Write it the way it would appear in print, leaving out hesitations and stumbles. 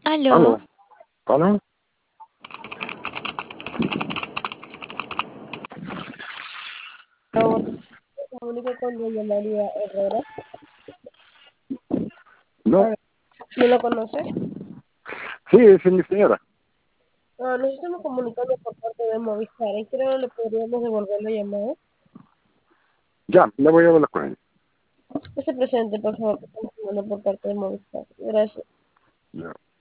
Aló, Aló, aló. Ahora se comunica con doña María Herrera. A No, ver, ¿no lo conoce? sí, es mi señora. Nos estamos comunicando por parte de Movistar. ¿Y creo le podríamos devolver la llamada? Ya, le voy a hablar con ella. Ese presente, por favor, que estamos llamando por parte de Movistar. Gracias. Ya.